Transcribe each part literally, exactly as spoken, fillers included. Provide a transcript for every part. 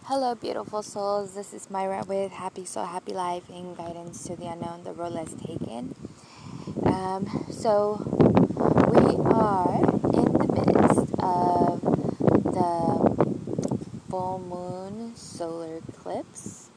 Hello, beautiful souls. This is Myra with Happy Soul, Happy Life, and Guidance to the Unknown, the Road Less Taken. Um, so, we are in the midst of the full moon solar eclipse,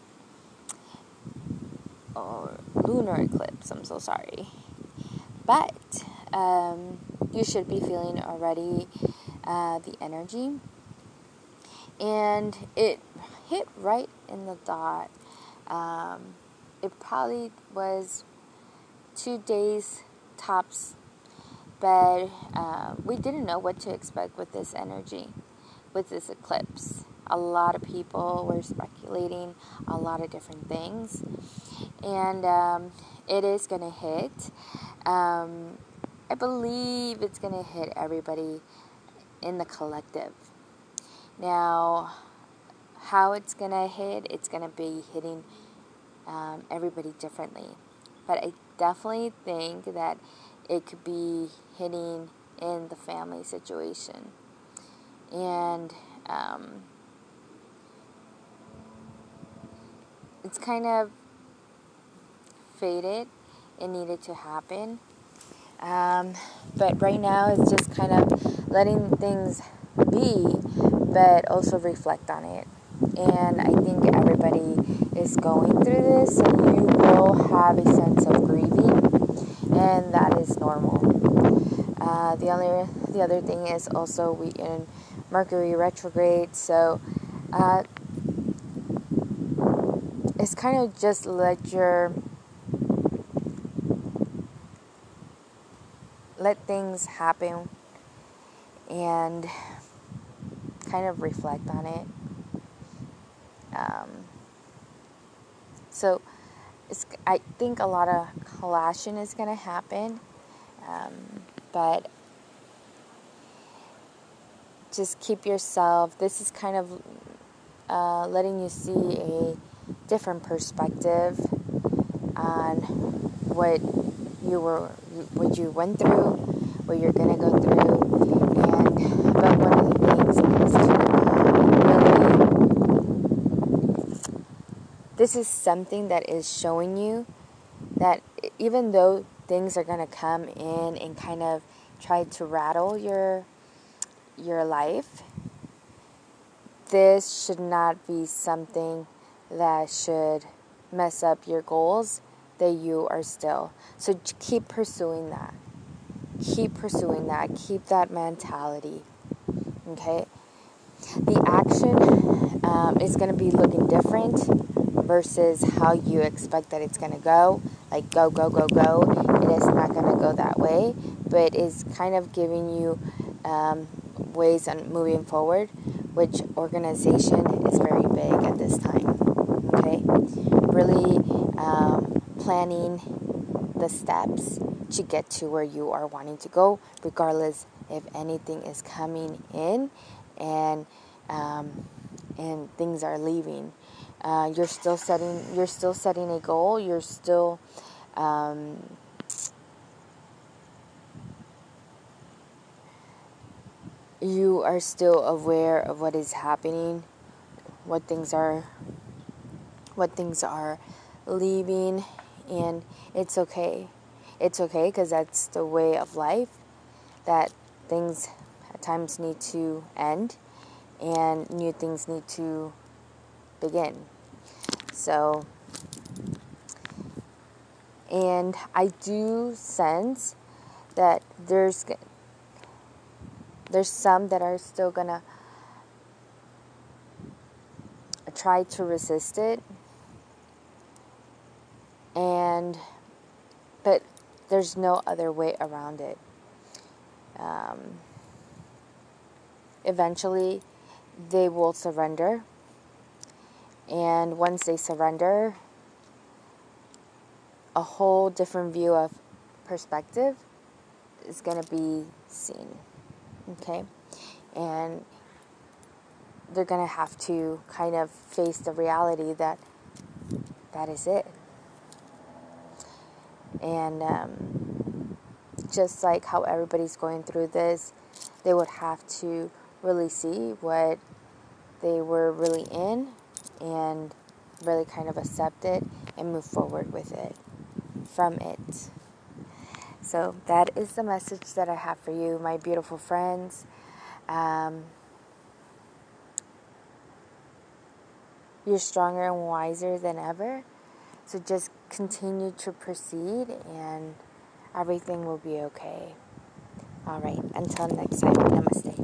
or lunar eclipse, I'm so sorry. But, um, you should be feeling already uh, the energy. And it hit right in the dot. Um, it probably was two days tops, but uh, we didn't know what to expect with this energy, with this eclipse. A lot of people were speculating a lot of different things, and um, it is going to hit. Um, I believe it's going to hit everybody in the collective. Now, how it's going to hit, it's going to be hitting um, everybody differently. But I definitely think that it could be hitting in the family situation. And um, it's kind of faded. It needed to happen. Um, but right now, it's just kind of letting things be, but also reflect on it. And I think everybody is going through this, so you will have a sense of grieving, and that is normal. Uh, the other the other thing is also we in Mercury retrograde, so uh, it's kind of just let your let things happen and kind of reflect on it. Um, so it's, I think a lot of clashing is going to happen, um, but just keep yourself. This is kind of uh, letting you see a different perspective on what you were, what you went through, what you're going to go through, and but one of the things is to really, this is something that is showing you that even though things are going to come in and kind of try to rattle your your life, this should not be something that should mess up your goals that you are still. So keep pursuing that. Keep pursuing that. Keep that mentality. Okay? The action um, is going to be looking different versus how you expect that it's going to go. Like go, go, go, go. It is not going to go that way, but it's kind of giving you um, ways on moving forward, which organization is very big at this time. Okay? Really um, planning the steps to get to where you are wanting to go, regardless if anything is coming in and um, and things are leaving. Uh, you're still setting. You're still setting a goal. You're still um, you are still aware of what is happening, what things are, what things are leaving, and it's okay. It's okay because that's the way of life. That things at times need to end, and new things need to begin. So, and I do sense that there's there's some that are still gonna try to resist it, and but there's no other way around it. Um, eventually, they will surrender, and once they surrender, a whole different view of perspective is going to be seen. Okay? And they're going to have to kind of face the reality that that is it. And um, just like how everybody's going through this, they would have to really see what they were really in and really kind of accept it and move forward with it, from it. So that is the message that I have for you, my beautiful friends. Um, you're stronger and wiser than ever. So just continue to proceed and everything will be okay. All right. Until next time. Namaste.